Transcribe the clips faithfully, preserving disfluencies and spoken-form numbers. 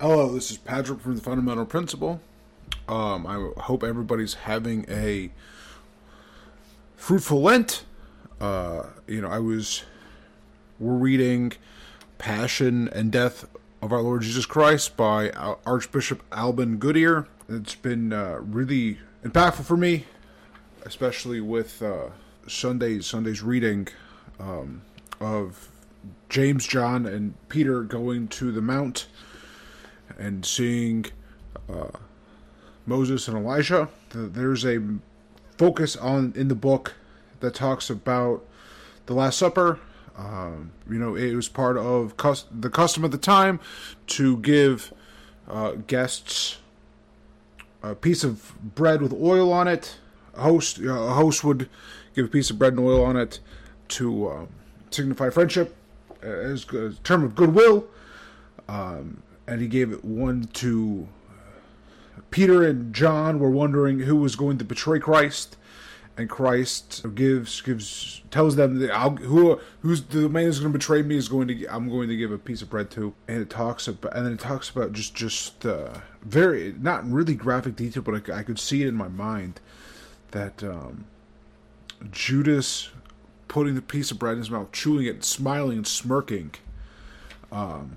Hello, this is Patrick from the Fundamental Principle. Um, I hope everybody's having a fruitful Lent. Uh, you know, I was, we're reading Passion and Death of Our Lord Jesus Christ by Archbishop Alban Goodyear. It's been uh, really impactful for me, especially with uh, Sunday's, Sunday's reading um, of James, John, and Peter going to the Mount and seeing uh, Moses and Elijah. There's a focus on in the book that talks about the Last Supper. Um, you know, it was part of cus- the custom at the time to give uh, guests a piece of bread with oil on it. A host, uh, a host would give a piece of bread and oil on it to uh, signify friendship as a term of goodwill. Um, and he gave it one to Peter and John. Were wondering who was going to betray Christ, and Christ gives gives tells them that I'll, who who's the man who's going to betray me is going to I'm going to give a piece of bread to. And it talks about and then it talks about just just uh, very not really graphic detail, but I, I could see it in my mind that um, Judas putting the piece of bread in his mouth, chewing it, smiling and smirking. Um,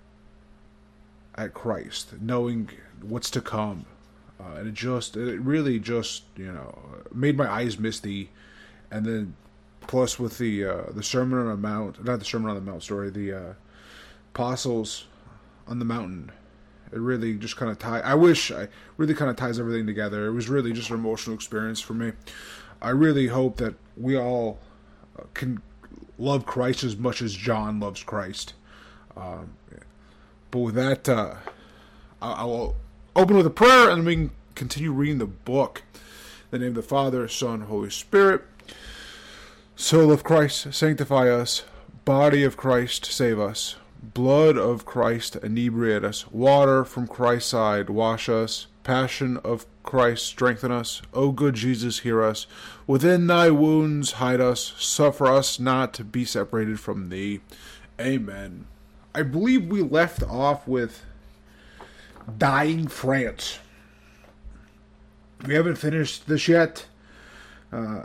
at Christ, knowing what's to come. Uh, and it just, it really just, you know, made my eyes misty. And then, plus with the uh, the Sermon on the Mount, not the Sermon on the Mount, sorry, the uh, Apostles on the Mountain, it really just kind of ties, I wish, I really kind of ties everything together. It was really just an emotional experience for me. I really hope that we all can love Christ as much as John loves Christ. Um, But with that, uh, I will open with a prayer, and then we can continue reading the book. In the name of the Father, Son, Holy Spirit. Soul of Christ, sanctify us. Body of Christ, save us. Blood of Christ, inebriate us. Water from Christ's side, wash us. Passion of Christ, strengthen us. O good Jesus, hear us. Within thy wounds, hide us. Suffer us not to be separated from thee. Amen. I believe we left off with dying France. We haven't finished this yet. Uh,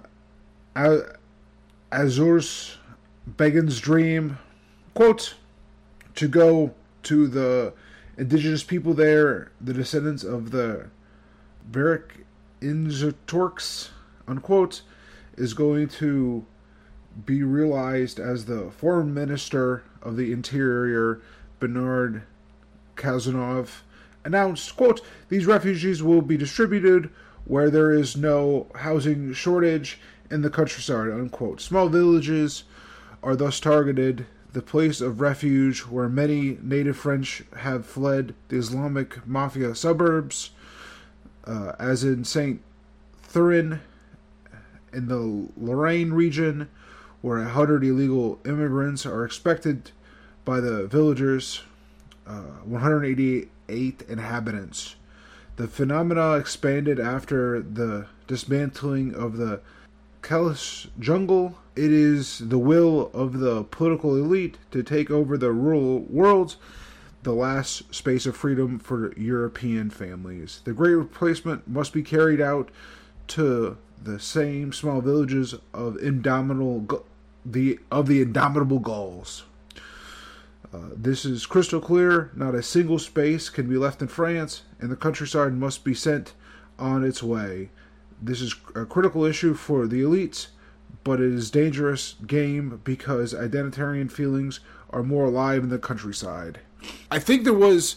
Azur's Begin's dream, quote, to go to the indigenous people there, the descendants of the Barak Inzatorks, unquote, is going to be realized as the foreign minister of the Interior, Bernard Cazeneuve, announced, quote, these refugees will be distributed where there is no housing shortage in the countryside, unquote. Small villages are thus targeted, the place of refuge where many native French have fled the Islamic Mafia suburbs, uh, as in Saint Thurin in the Lorraine region, where a hundred illegal immigrants are expected by the villagers, uh, one hundred eighty-eight inhabitants. The phenomena expanded after the dismantling of the Kalish jungle. It is the will of the political elite to take over the rural world, the last space of freedom for European families. The great replacement must be carried out to the same small villages of indomitable the of the indomitable Gauls. Uh, this is crystal clear. Not a single space can be left in France, and the countryside must be sent on its way. This is a critical issue for the elites, but it is dangerous game because identitarian feelings are more alive in the countryside. I think there was,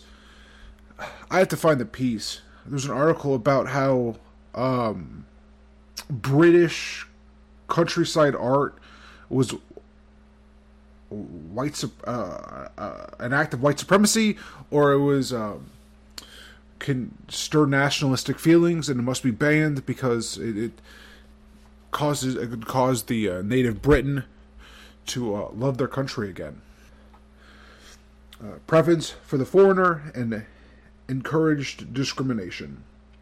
I have to find the piece. There's an article about how um, British countryside art was white uh, uh, an act of white supremacy, or it was um, can stir nationalistic feelings and it must be banned because it, it causes it could cause the uh, native Briton to uh, love their country again. Uh, preference for the foreigner and encouraged discrimination.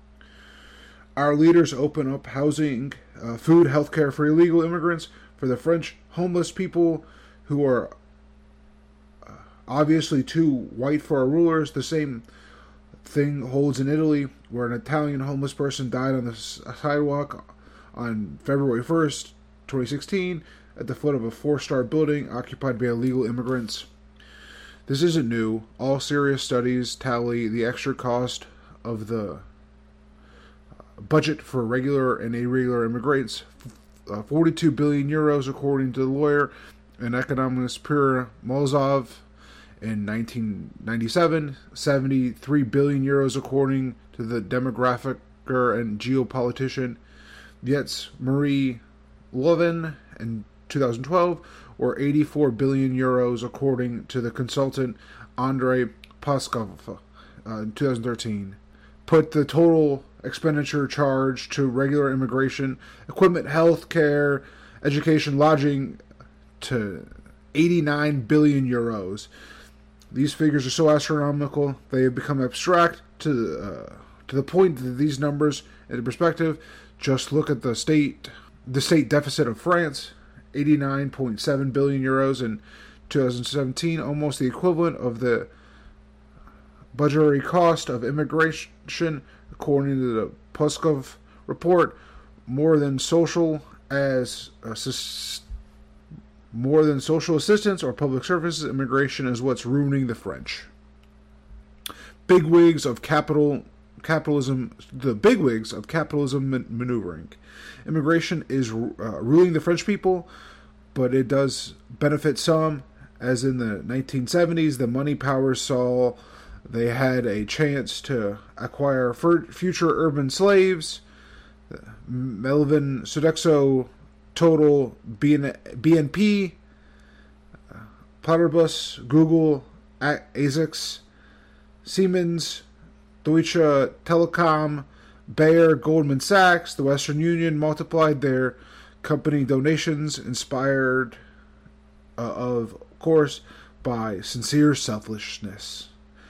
Our leaders open up housing, uh, food, healthcare for illegal immigrants, for the French homeless people who are uh, obviously too white for our rulers. The same thing holds in Italy, where an Italian homeless person died on the sidewalk on February first, twenty sixteen, at the foot of a four-star building occupied by illegal immigrants. This isn't new. All serious studies tally the extra cost of the budget for regular and irregular immigrants, uh, forty-two billion euros, according to the lawyer and economist Pierre Molzov. In nineteen ninety-seven, seventy-three billion euros, according to the demographic and geopolitician Jens Marie Levin in two thousand twelve, or eighty-four billion euros, according to the consultant Andrei Paskov uh, in two thousand thirteen. Put the total expenditure charged to regular immigration, equipment, health care, education, lodging to eighty-nine billion euros. These figures are so astronomical they have become abstract to uh, to the point that these numbers, in perspective, just look at the state the state deficit of France, eighty-nine point seven billion euros in two thousand seventeen, almost the equivalent of the budgetary cost of immigration, according to the Puskov report. More than social as uh, More than social assistance or public services, immigration is what's ruining the French. Bigwigs of capital capitalism, the bigwigs of capitalism man- maneuvering. Immigration is uh, ruining the French people, but it does benefit some. As in the nineteen seventies, the money powers saw they had a chance to acquire f- future urban slaves. Melvin Sodexo, Total, B N P, uh, Potterbus, Google, ASICS, Siemens, Deutsche Telekom, Bayer, Goldman Sachs, the Western Union multiplied their company donations, inspired, uh, of course, by sincere selfishness.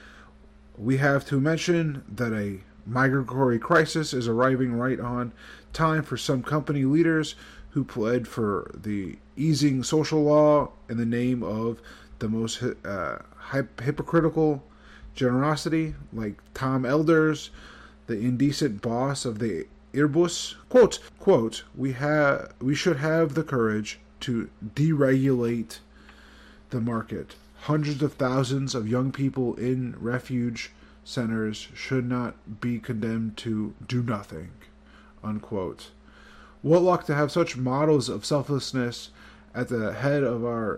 We have to mention that a migratory crisis is arriving right on time for some company leaders who pled for the easing social law in the name of the most uh, hypocritical generosity, like Tom Elders, the indecent boss of the Airbus. Quote, quote, we have, we should have the courage to deregulate the market. Hundreds of thousands of young people in refuge centers should not be condemned to do nothing, unquote. What luck to have such models of selflessness at the head of our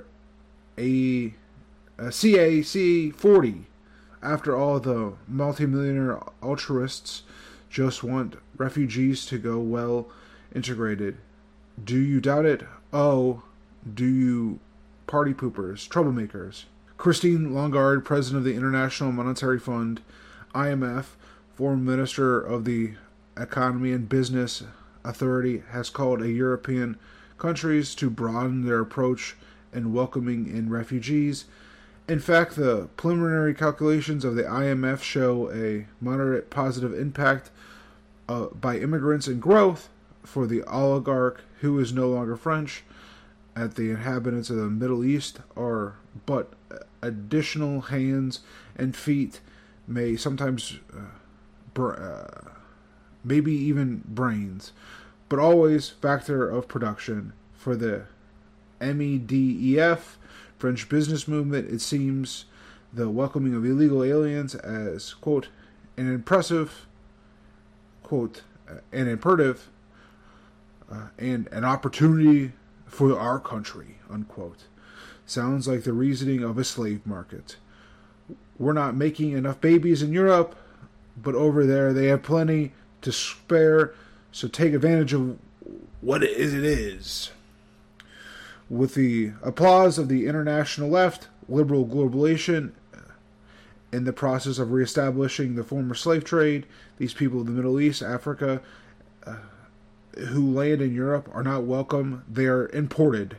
A, uh, C A C forty. After all, the multimillionaire altruists just want refugees to go well integrated. Do you doubt it? Oh, do you party poopers, troublemakers? Christine Lagarde, president of the International Monetary Fund, I M F, former minister of the Economy and Business Authority, has called on European countries to broaden their approach in welcoming in refugees. In fact, the preliminary calculations of the I M F show a moderate positive impact uh, by immigrants and growth for the oligarch, who is no longer French, at the inhabitants of the Middle East are but additional hands and feet, may sometimes uh, br- uh, maybe even brains, but always factor of production. For the MEDEF, French business movement, it seems the welcoming of illegal aliens as, quote, an impressive, quote, an imperative, uh, and an opportunity for our country, unquote. Sounds like the reasoning of a slave market. We're not making enough babies in Europe, but over there they have plenty to spare, so take advantage of what it is it is. With the applause of the international left, liberal globalization, in the process of reestablishing the former slave trade, these people of the Middle East, Africa, uh, who land in Europe are not welcome. They are imported.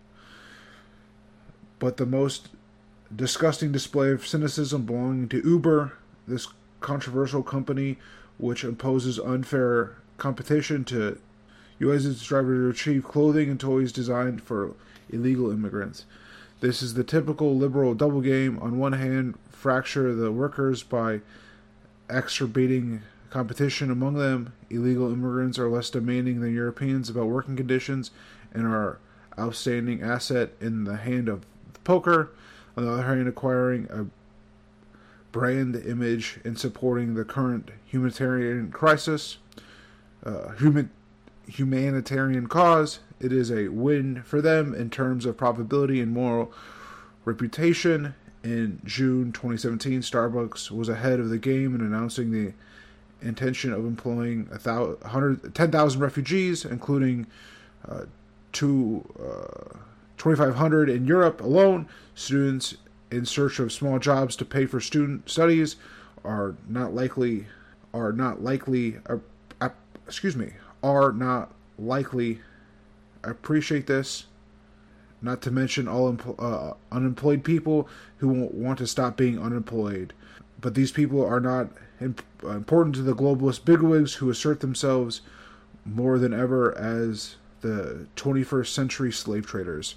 But the most disgusting display of cynicism belonging to Uber, this controversial company which imposes unfair competition to U S its drivers to achieve clothing and toys designed for illegal immigrants. This is the typical liberal double game. On one hand, fracture the workers by exacerbating competition among them. Illegal immigrants are less demanding than Europeans about working conditions and are outstanding asset in the hand of the poker. On the other hand, acquiring a brand image and supporting the current humanitarian crisis, uh, human, humanitarian cause. It is a win for them in terms of profitability and moral reputation. In June twenty seventeen, Starbucks was ahead of the game in announcing the intention of employing ten thousand refugees, including uh, two, uh, twenty-five hundred in Europe alone. Students in search of small jobs to pay for student studies are not likely are not likely uh, uh, excuse me are not likely appreciate this. Not to mention all empl- uh, unemployed people who want to stop being unemployed. But these people are not imp- important to the globalist bigwigs who assert themselves more than ever as the twenty-first century slave traders.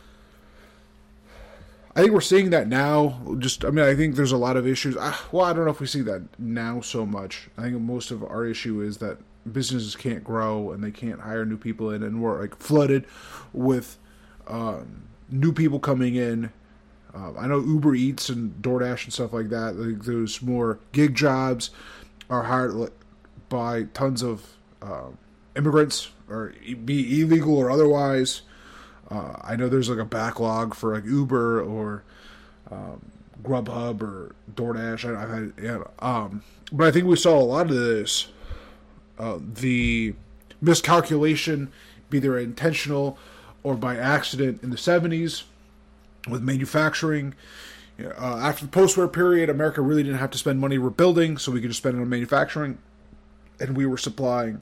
I think we're seeing that now. Just, I mean, I think there's a lot of issues. Well, I don't know if we see that now so much. I think most of our issue is that businesses can't grow and they can't hire new people in, and we're like flooded with um, new people coming in. Uh, I know Uber Eats and DoorDash and stuff like that. Like, those more gig jobs are hired by tons of uh, immigrants, or be illegal or otherwise. Uh, I know there's like a backlog for like Uber or um, Grubhub or DoorDash. I, I, yeah, um, but I think we saw a lot of this. Uh, the miscalculation, be either intentional or by accident, in the seventies with manufacturing. Uh, after the post-war period, America really didn't have to spend money rebuilding, so we could just spend it on manufacturing, and we were supplying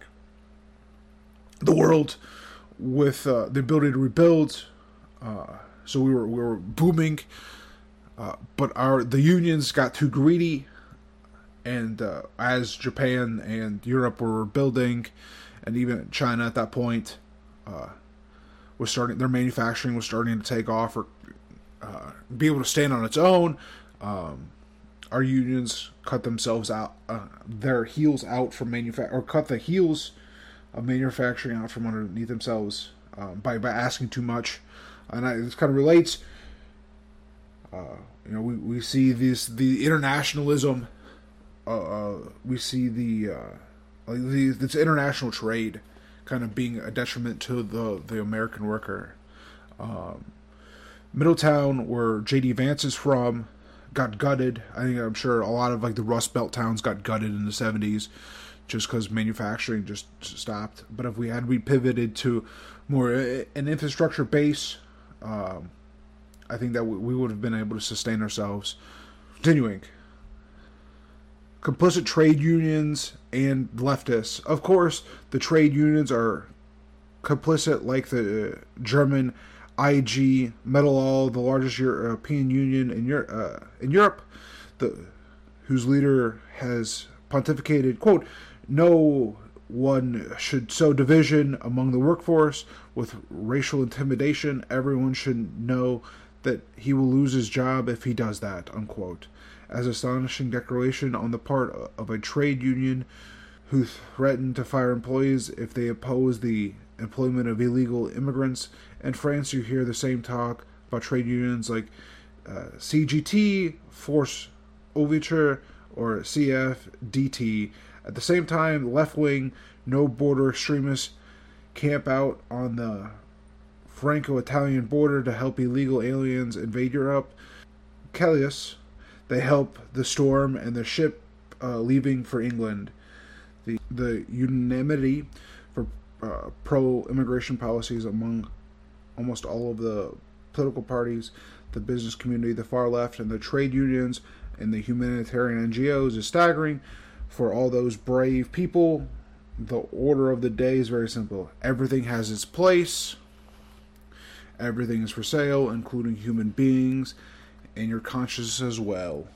the world with uh, the ability to rebuild. Uh, so we were we were booming, uh, but our the unions got too greedy, and uh, as Japan and Europe were rebuilding, and even China at that point uh, was starting, their manufacturing was starting to take off or uh, be able to stand on its own. Um, our unions cut themselves out, uh, their heels out from manufa- or cut the heels of manufacturing out from underneath themselves um, by by asking too much, and I, this kind of relates. Uh, you know, we, we see this the internationalism. Uh, uh, we see the, uh, like the this international trade kind of being a detriment to the the American worker. Um, Middletown, where J D Vance is from, got gutted. I think I'm sure a lot of like the Rust Belt towns got gutted in the seventies. Just because manufacturing just stopped. But if we had we pivoted to more an infrastructure base, um, I think that we would have been able to sustain ourselves. Continuing. Complicit trade unions and leftists. Of course, the trade unions are complicit, like the German I G Metall, the largest European union in, Euro- uh, in Europe, the whose leader has pontificated, quote, "No one should sow division among the workforce with racial intimidation. Everyone should know that he will lose his job if he does that," unquote. As astonishing declaration on the part of a trade union who threatened to fire employees if they oppose the employment of illegal immigrants. In France, you hear the same talk about trade unions like uh, C G T, Force Ouverture, or C F D T. At the same time, left-wing, no-border extremists camp out on the Franco-Italian border to help illegal aliens invade Europe. Calais, they help the storm and the ship uh, leaving for England. The the unanimity for uh, pro-immigration policies among almost all of the political parties, the business community, the far left, and the trade unions, and the humanitarian N G Os is staggering. For all those brave people, the order of the day is very simple. Everything has its place. Everything is for sale, including human beings and your conscience as well.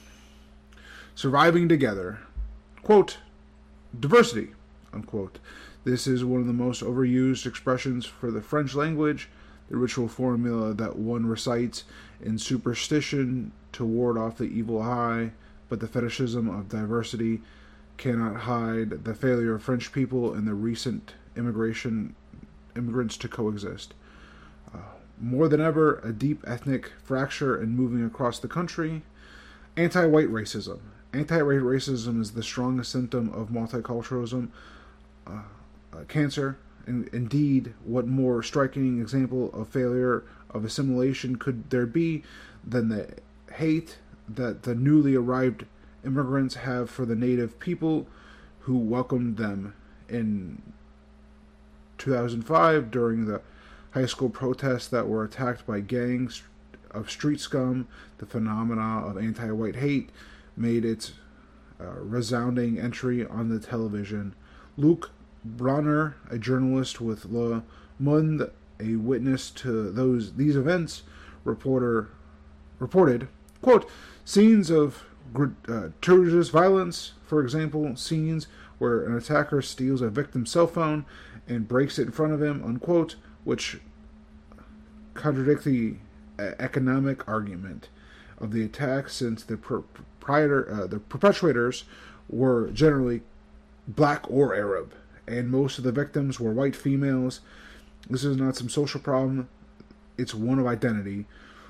Surviving together. Quote, diversity, unquote. This is one of the most overused expressions for the French language. the ritual formula that one recites in superstition to ward off the evil eye, but the fetishism of diversity cannot hide the failure of French people and the recent immigration immigrants to coexist. Uh, more than ever, a deep ethnic fracture and moving across the country. Anti-white racism. Anti-white racism is the strongest symptom of multiculturalism uh, uh, cancer. In, indeed, what more striking example of failure of assimilation could there be than the hate that the newly arrived immigrants have for the native people who welcomed them in two thousand five during the high school protests that were attacked by gangs of street scum. The phenomena of anti-white hate made its uh, resounding entry on the television. Luc Bronner, a journalist with Le Monde, a witness to those these events, reporter reported, quote, scenes of gratuitous violence, for example, scenes where an attacker steals a victim's cell phone and breaks it in front of him, unquote, which contradict the economic argument of the attack, since the proprietor, uh, the perpetrators were generally black or Arab, and most of the victims were white females. This is not some social problem, it's one of identity.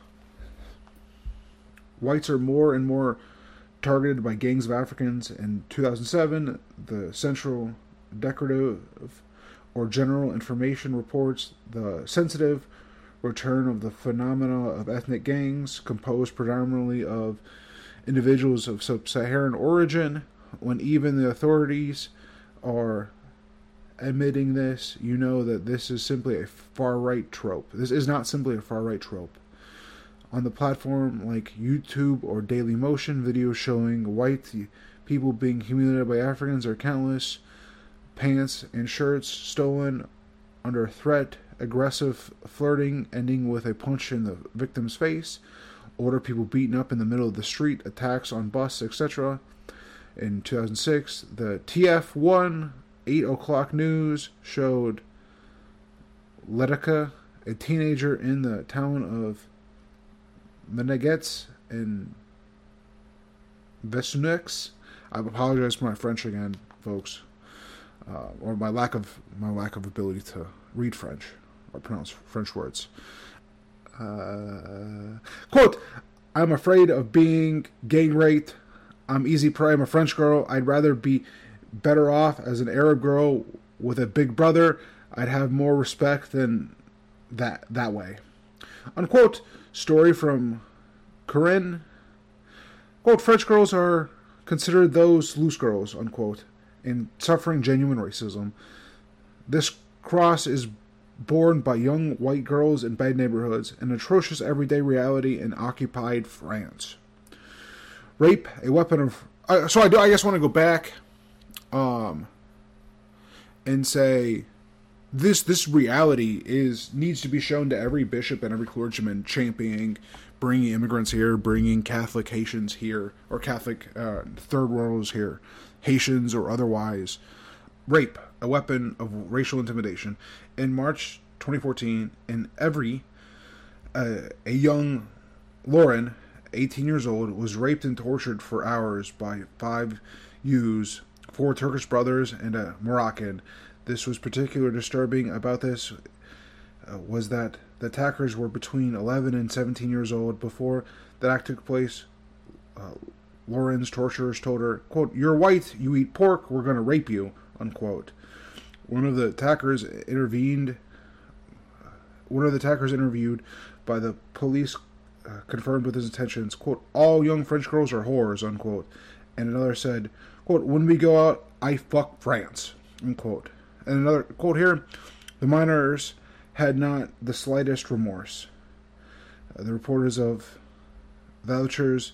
Whites are more and more targeted by gangs of Africans. In two thousand seven, the Central Decorative or General Information reports the sensitive return of the phenomena of ethnic gangs, composed predominantly of individuals of sub-Saharan origin. When even the authorities are admitting this, you know that this is simply a far-right trope. This is not simply a far-right trope. On the platform like YouTube or Daily Motion, videos showing white people being humiliated by Africans are countless. Pants and shirts stolen under threat, aggressive flirting ending with a punch in the victim's face, older people beaten up in the middle of the street, attacks on bus, et cetera. In two thousand six, the T F one eight o'clock news showed Letica, a teenager in the town of Menegets in Vesunex. I apologize for my French again, folks, uh, or my lack of my lack of ability to read French or pronounce French words. Uh, quote, I'm afraid of being gang raped. I'm easy prey. I'm a French girl. I'd rather be better off as an Arab girl with a big brother. I'd have more respect than that that way. Unquote. Story from Corinne. Quote, French girls are considered those loose girls, unquote, and suffering genuine racism. This cross is borne by young white girls in bad neighborhoods, an atrocious everyday reality in occupied France. Rape, a weapon of... Uh, so I do. I guess want to go back um, and say this this reality is needs to be shown to every bishop and every clergyman championing bringing immigrants here, bringing Catholic Haitians here, or Catholic uh, third worlders here, Haitians or otherwise. Rape, a weapon of racial intimidation. In March twenty fourteen, in Evry, uh, a young Lauren, eighteen years old, was raped and tortured for hours by five youths, four Turkish brothers and a Moroccan. This was particularly disturbing about this uh, was that the attackers were between eleven and seventeen years old. Before that act took place, uh, Lauren's torturers told her, quote, you're white, you eat pork, we're going to rape you, unquote. One of the attackers intervened, one of the attackers interviewed by the police uh, confirmed with his intentions, quote, all young French girls are whores, unquote. And another said, quote, when we go out, I fuck France, unquote. And another quote here, the minors had not the slightest remorse. Uh, the reporters of Vouchers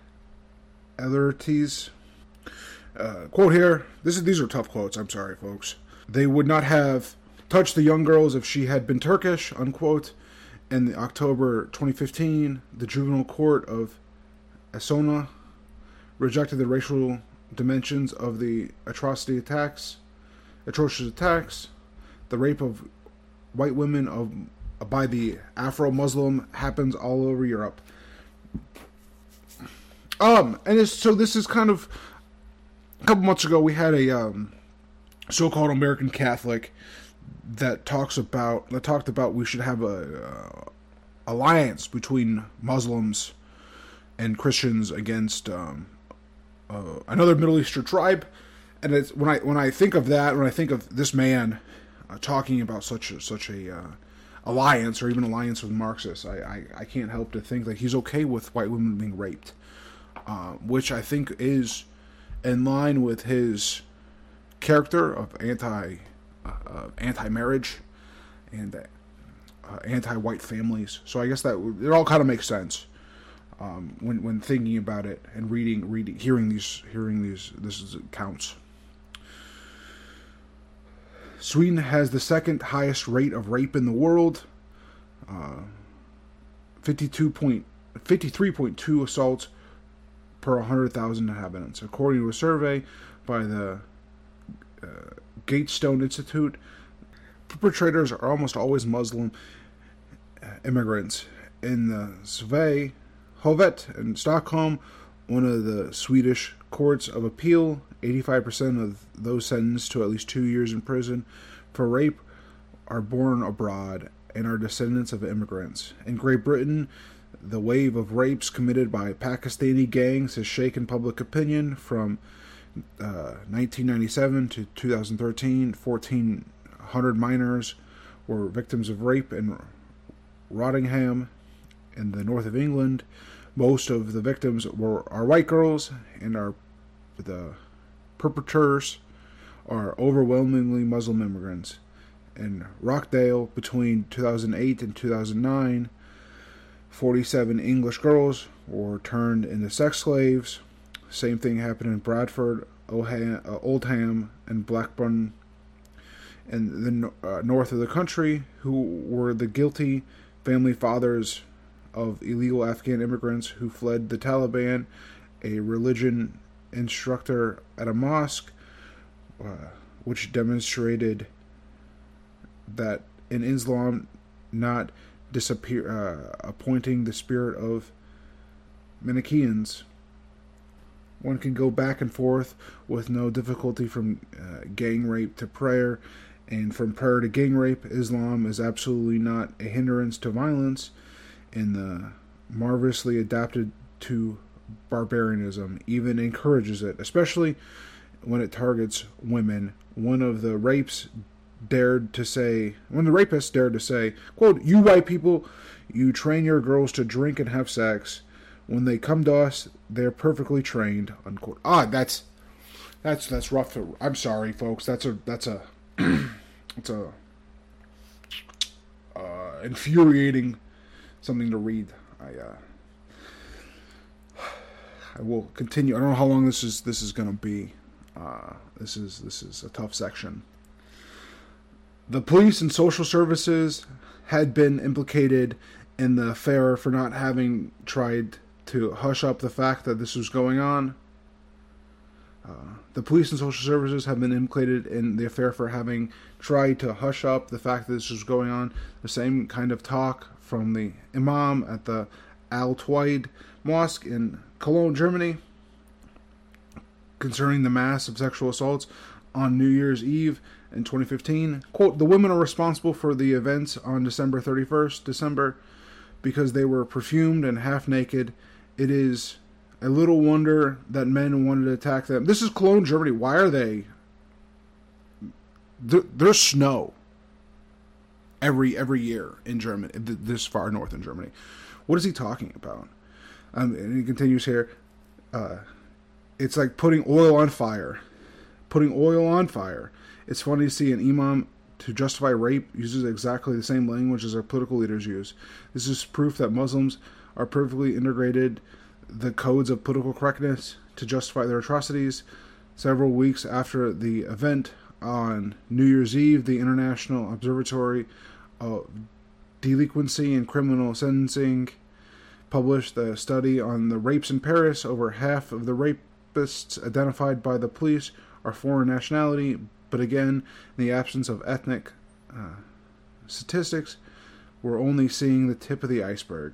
Alertes, uh, quote here, this is, these are tough quotes, I'm sorry, folks. They would not have touched the young girls if she had been Turkish, unquote. In the October twenty fifteen, the juvenile court of Essona rejected the racial dimensions of the atrocity attacks, atrocious attacks, the rape of white women of by the Afro-Muslim happens all over Europe. Um, and it's, so this is kind of, a couple months ago we had a um, so-called American Catholic that talks about, that talked about we should have a uh, alliance between Muslims and Christians against um, uh, another Middle Eastern tribe. And it's, when I when I think of that, when I think of this man uh, talking about such a, such a uh, alliance, or even alliance with Marxists, I, I, I can't help to think that he's okay with white women being raped, uh, which I think is in line with his character of anti uh, anti-marriage and uh, anti-white families. So I guess that it all kind of makes sense um, when when thinking about it and reading reading hearing these hearing these this is accounts. Sweden has the second highest rate of rape in the world, uh, fifty-two point, fifty-three point two assaults per one hundred thousand inhabitants. According to a survey by the uh, Gatestone Institute, perpetrators are almost always Muslim immigrants. In the Svea Hovrätt in Stockholm, one of the Swedish courts of appeal, eighty-five percent of those sentenced to at least two years in prison for rape are born abroad and are descendants of immigrants. In Great Britain, the wave of rapes committed by Pakistani gangs has shaken public opinion. From uh, nineteen ninety-seven to two thousand thirteen, fourteen hundred minors were victims of rape in Rottingham in the north of England. Most of the victims were are white girls, and are the perpetrators are overwhelmingly Muslim immigrants. In Rockdale, between two thousand eight and two thousand nine, forty-seven English girls were turned into sex slaves. Same thing happened in Bradford, Oldham, uh, Oldham and Blackburn, in the uh, north of the country, who were the guilty family fathers of illegal Afghan immigrants who fled the Taliban. A religion instructor at a mosque, uh, which demonstrated that in Islam, not disappear, uh, appointing the spirit of Manichaeans. One can go back and forth with no difficulty from uh, gang rape to prayer, and from prayer to gang rape. Islam is absolutely not a hindrance to violence, and the marvelously adapted to barbarianism, even encourages it, especially when it targets women. One of the rapes dared to say, when the rapists dared to say, quote, "You white people, you train your girls to drink and have sex. When they come to us, they're perfectly trained," unquote. Ah, that's that's that's rough. To, I'm sorry, folks. That's a that's a it's a uh, infuriating something to read. I uh, I will continue. I don't know how long this is this is going to be. Uh, this is this is a tough section. The police and social services had been implicated in the affair for not having tried to hush up the fact that this was going on. Uh, the police and social services have been implicated in the affair for having tried to hush up the fact that this was going on. The same kind of talk from the imam at the Al Twaid Mosque in Cologne, Germany, concerning the mass of sexual assaults on New Year's Eve in twenty fifteen. Quote, "The women are responsible for the events on December thirty-first, December, because they were perfumed and half naked. It is a little wonder that men wanted to attack them." This is Cologne, Germany. Why are they... There, there's snow every every year in Germany, this far north in Germany. What is he talking about? Um, and he continues here. Uh, it's like putting oil on fire. Putting oil on fire. It's funny to see an imam to justify rape uses exactly the same language as our political leaders use. This is proof that Muslims are perfectly integrated the codes of political correctness to justify their atrocities. Several weeks after the event on New Year's Eve, the International Observatory of Delinquency and Criminal Sentencing published a study on the rapes in Paris. Over half of the rapists identified by the police are foreign nationality, but again, in the absence of ethnic uh, statistics, we're only seeing the tip of the iceberg.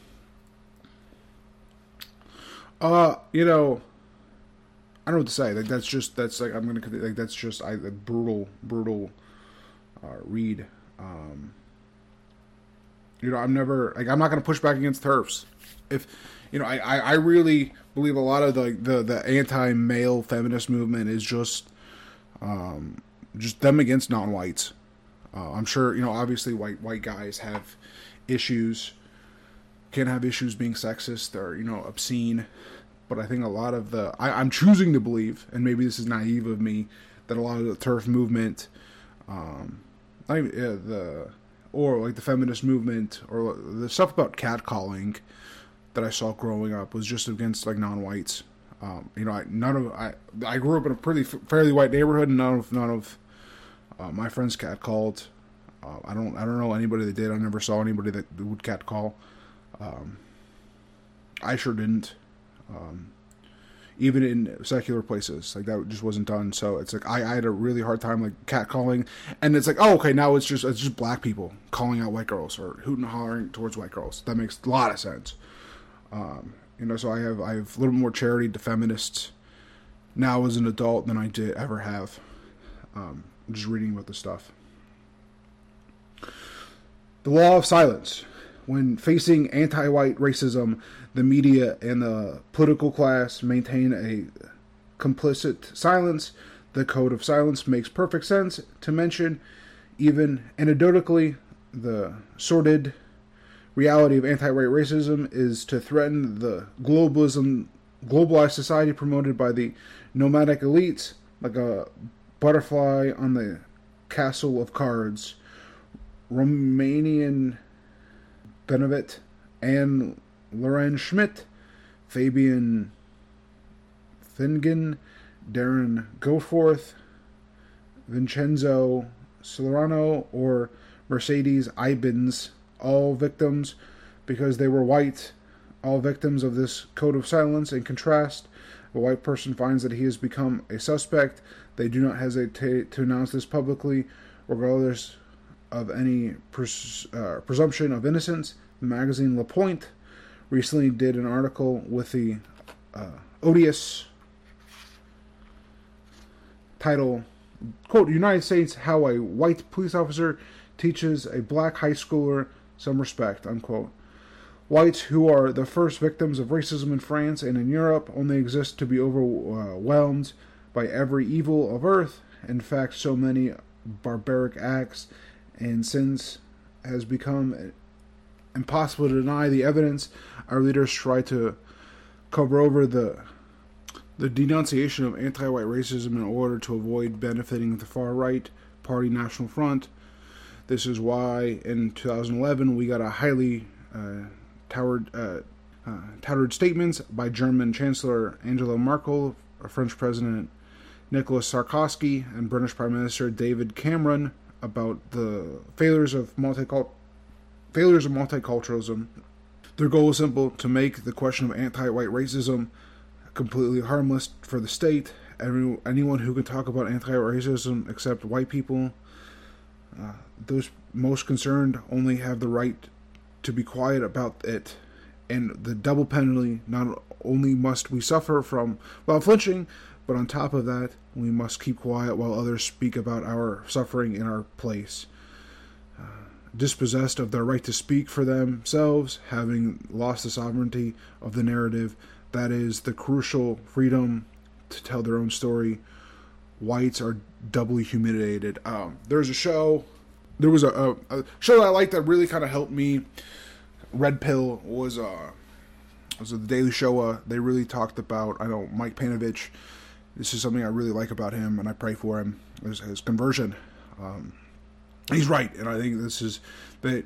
Uh, you know, I don't know what to say. Like that's just that's like I'm gonna like that's just I a brutal brutal uh, read. Um, you know, I'm never like I'm not gonna push back against TERFs. If you know, I, I, I really believe a lot of the the, the anti-male feminist movement is just um, just them against non-whites. Uh, I'm sure you know. Obviously, white white guys have issues, can have issues being sexist or you know obscene. But I think a lot of the I, I'm choosing to believe, and maybe this is naive of me, that a lot of the TERF movement, um, not even, uh, the or like the feminist movement or the stuff about catcalling that I saw growing up was just against like non-whites. Um, you know, I none of I I grew up in a pretty fairly white neighborhood, and none of none of uh, my friends catcalled. Uh, I don't I don't know anybody that did. I never saw anybody that would catcall. Um, I sure didn't. Um, even in secular places, like that just wasn't done. So it's like I, I had a really hard time like catcalling, and it's like oh okay now it's just it's just black people calling out white girls or hooting and hollering towards white girls. That makes a lot of sense. Um, you know, so I have I have a little more charity to feminists now as an adult than I did ever have. Um, just reading about the stuff. The law of silence. When facing anti-white racism, the media and the political class maintain a complicit silence. The code of silence makes perfect sense to mention, even anecdotally, the sordid reality of anti-white racism is to threaten the globalism, globalized society promoted by the nomadic elites, like a butterfly on the castle of cards. Romanian Benevet, Anne Loren Schmidt, Fabian Fingen, Darren Goforth, Vincenzo Solano, or Mercedes Ibens, all victims because they were white, all victims of this code of silence. In contrast, a white person finds that he has become a suspect. They do not hesitate to announce this publicly, regardless of any pres- uh, presumption of innocence. The magazine Le Point recently did an article with the uh, odious title, quote, United States, how a white police officer teaches a black high schooler some respect, unquote. Whites, who are the first victims of racism in France and in Europe, only exist to be overwhelmed by every evil of earth. In fact, so many barbaric acts and sins has become impossible to deny the evidence. Our leaders try to cover over the the denunciation of anti-white racism in order to avoid benefiting the far-right party National Front. This is why in two thousand eleven we got a highly uh, touted, uh, uh, touted statements by German Chancellor Angela Merkel, French President Nicolas Sarkozy, and British Prime Minister David Cameron about the failures of multicult failures of multiculturalism. Their goal is simple: to make the question of anti-white racism completely harmless for the state. Every, anyone who can talk about anti-white racism except white people, uh, those most concerned, only have the right to be quiet about it. And the double penalty: not only must we suffer from while flinching, but on top of that, we must keep quiet while others speak about our suffering in our place. Uh, dispossessed of their right to speak for themselves, having lost the sovereignty of the narrative, that is the crucial freedom to tell their own story, whites are doubly humiliated. Um, there's a show, there was a, a, a show that I liked that really kind of helped me. Red Pill was uh was the Daily Show. Uh, they really talked about, I know, Mike Panovich. This is something I really like about him, and I pray for him, his, his conversion. Um, he's right, and I think this is that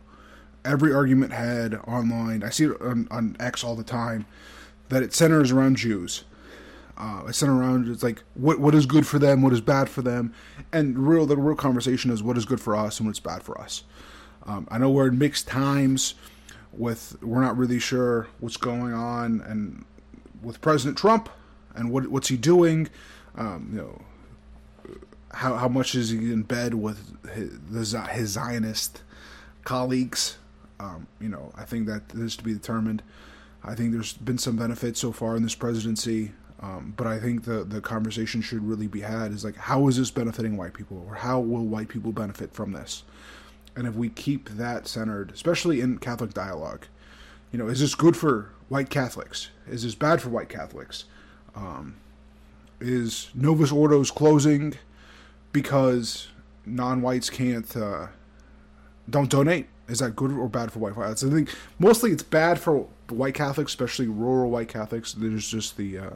every argument had online, I see it on, on X all the time, that it centers around Jews. Uh, it centers around, it's like, what what is good for them, what is bad for them, and the real, the real conversation is what is good for us and what's bad for us. Um, I know we're in mixed times with, we're not really sure what's going on and with President Trump and what what's he doing, um, you know, how how much is he in bed with his, his Zionist colleagues. Um, you know, I think that this is to be determined. I think there's been some benefit so far in this presidency, um, but I think the, the conversation should really be had is like, how is this benefiting white people, or how will white people benefit from this? And if we keep that centered, especially in Catholic dialogue, you know, is this good for white Catholics? Is this bad for white Catholics? Um, is Novus Ordo's closing because non-whites can't uh, don't donate? Is that good or bad for white Catholics? I think mostly it's bad for white Catholics, especially rural white Catholics. There's just the uh,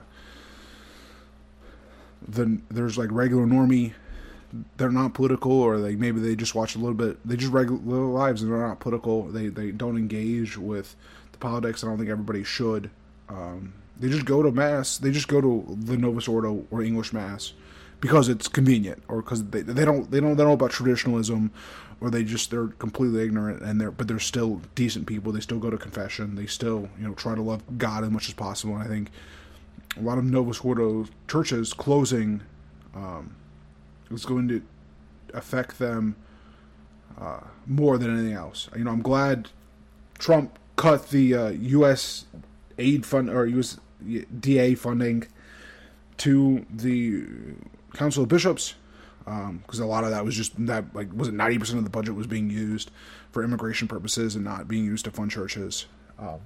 the there's like regular normie. They're not political, or like maybe they just watch a little bit. They just regular lives and they're not political. They they don't engage with the politics. I don't think everybody should. Um, they just go to mass. They just go to the Novus Ordo or English mass because it's convenient, or because they they don't they don't they don't know about traditionalism, or they just they're completely ignorant and they're but they're still decent people. They still go to confession. They still you know try to love God as much as possible. And I think a lot of Novus Ordo churches closing. Um, It's going to affect them uh, more than anything else. You know, I'm glad Trump cut the uh, U S aid fund or U S D A funding to the Council of Bishops, because um, a lot of that was just that like was it ninety percent of the budget was being used for immigration purposes and not being used to fund churches. Um,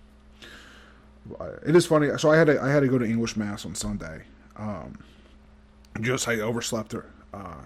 it is funny. So I had to, I had to go to English mass on Sunday. Um, Just I overslept her, uh,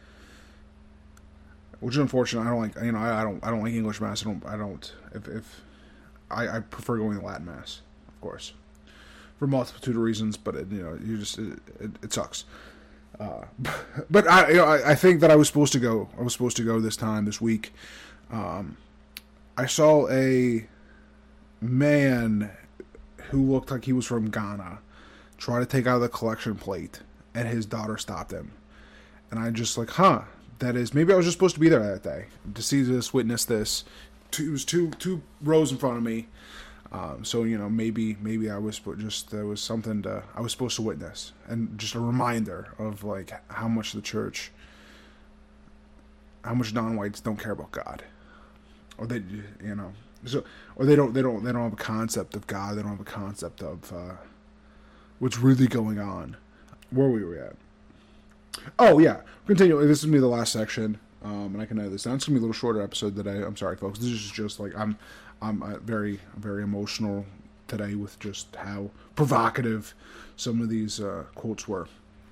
which is unfortunate. I don't like you know I, I don't I don't like English mass. I don't I don't if if I, I prefer going to Latin mass, of course, for a multitude of reasons. But it, you know you just it, it, it sucks. Uh, but I you know I, I think that I was supposed to go. I was supposed to go this time this week. Um, I saw a man who looked like he was from Ghana try to take out the collection plate. And his daughter stopped him. And I just like, huh, that is, maybe I was just supposed to be there that day to see this, witness this. Two, it was two two rows in front of me. Um, so, you know, maybe maybe I was just, there was something to, I was supposed to witness. And just a reminder of like how much the church, how much non-whites don't care about God. Or they, you know, so, or they don't, they don't, they don't have a concept of God. They don't have a concept of uh, what's really going on. Where were we at? Oh, yeah. Continue. This is going to be the last section, um, and I can edit this down. It's going to be a little shorter episode today. I'm sorry, folks. This is just like, I'm I'm uh, very, very emotional today with just how provocative some of these uh, quotes were.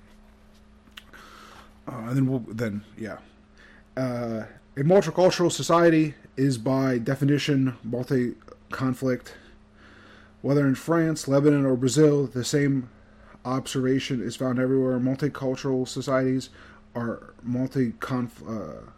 Uh, and then, we'll, then yeah. Uh, a multicultural society is, by definition, multi-conflict. Whether in France, Lebanon, or Brazil, the same observation is found everywhere. Multicultural societies are multi-conf... Uh,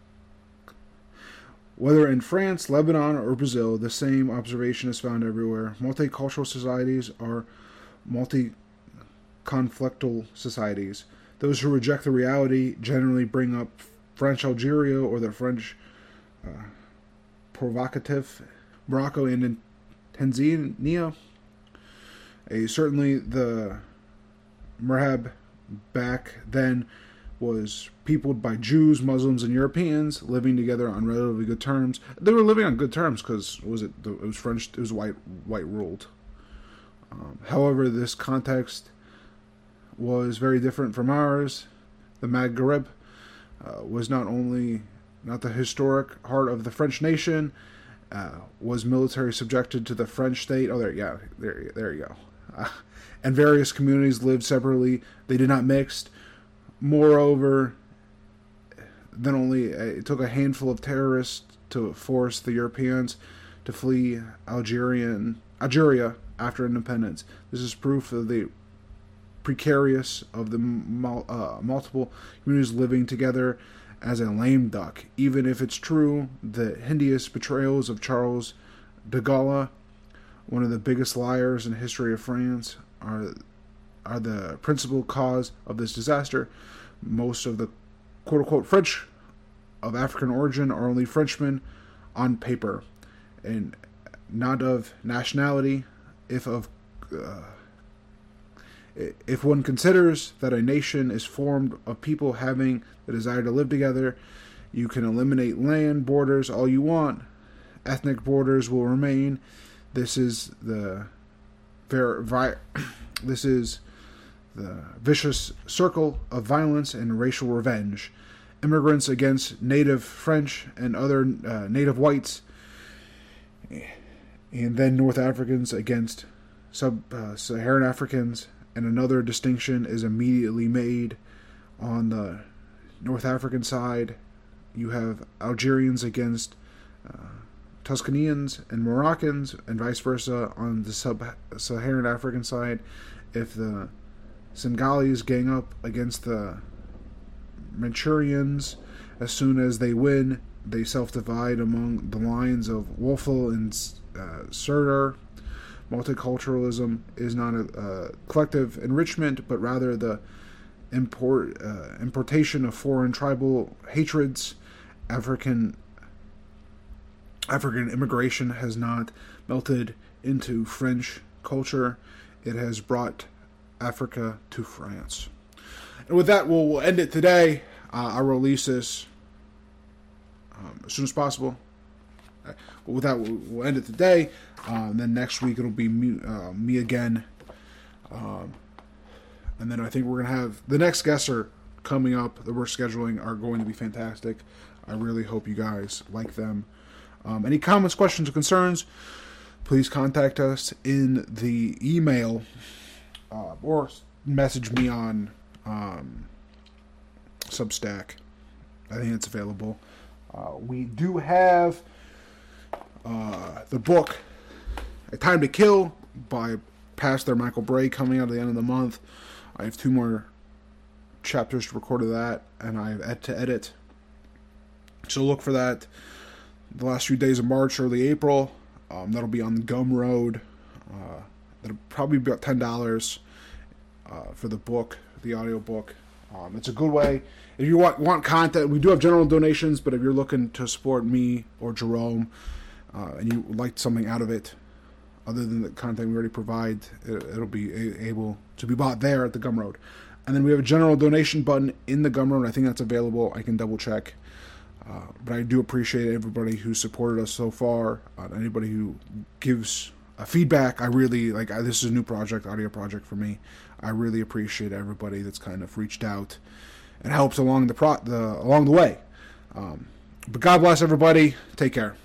whether in France, Lebanon, or Brazil, the same observation is found everywhere. Multicultural societies are multi-conflictual societies. Those who reject the reality generally bring up French Algeria or the French uh, provocative Morocco and Tanzania. A, certainly the Maghreb back then was peopled by Jews, Muslims, and Europeans living together on relatively good terms. They were living on good terms because was it it was French, it was white white ruled. Um, however, this context was very different from ours. The Maghreb uh, was not only not the historic heart of the French nation, uh, was military subjected to the French state. Oh, there, yeah, there, there you go. Uh, and various communities lived separately. They did not mix. Moreover, then only it took a handful of terrorists to force the Europeans to flee Algerian Algeria after independence. This is proof of the precarious of the uh, multiple communities living together as a lame duck. Even if it's true, the hideous betrayals of Charles de Gaulle, one of the biggest liars in the history of France, are are the principal cause of this disaster. Most of the quote-unquote French of African origin are only Frenchmen on paper, and not of nationality. If of uh, if one considers that a nation is formed of people having the desire to live together, You can eliminate land borders all you want. Ethnic borders will remain. This is the ver- vi- this is the vicious circle of violence and racial revenge. Immigrants against native French and other uh, native whites, and then North Africans against sub-Saharan uh, Africans. And another distinction is immediately made on the North African side. You have Algerians against uh, Tuscanians and Moroccans, and vice versa on the sub-Saharan African side. If the Senegalese gang up against the Manchurians, as soon as they win, they self-divide among the lines of Wolfel and uh, Serdar. Multiculturalism is not a, a collective enrichment, but rather the import uh, importation of foreign tribal hatreds. African African immigration has not melted into French culture. It has brought Africa to France. And with that, we'll, we'll end it today. Uh, I'll release this um, as soon as possible. Right. Well, with that, we'll, we'll end it today. Uh, and then next week, it'll be me, uh, me again. Um, and then I think we're going to have the next guests are coming up that we're scheduling are going to be fantastic. I really hope you guys like them. Um, any comments, questions, or concerns, please contact us in the email uh, or message me on um, Substack. I think it's available. Uh, we do have uh, the book A Time to Kill by Pastor Michael Bray coming out at the end of the month. I have two more chapters to record of that, and I have ed to edit. So look for that the last few days of March, early April. Um, that'll be on Gumroad. Uh, that'll probably be about ten dollars uh, for the book, the audio book. Um, it's a good way. If you want, want content, we do have general donations, but if you're looking to support me or Jerome, uh, and you would like something out of it, other than the content we already provide, it, it'll be a, able to be bought there at the Gumroad. And then we have a general donation button in the Gumroad. I think that's available. I can double check. Uh, but I do appreciate everybody who supported us so far. Uh, anybody who gives uh, feedback, I really like. I, this is a new project, audio project for me. I really appreciate everybody that's kind of reached out and helps along the pro the along the way. Um, but God bless everybody. Take care.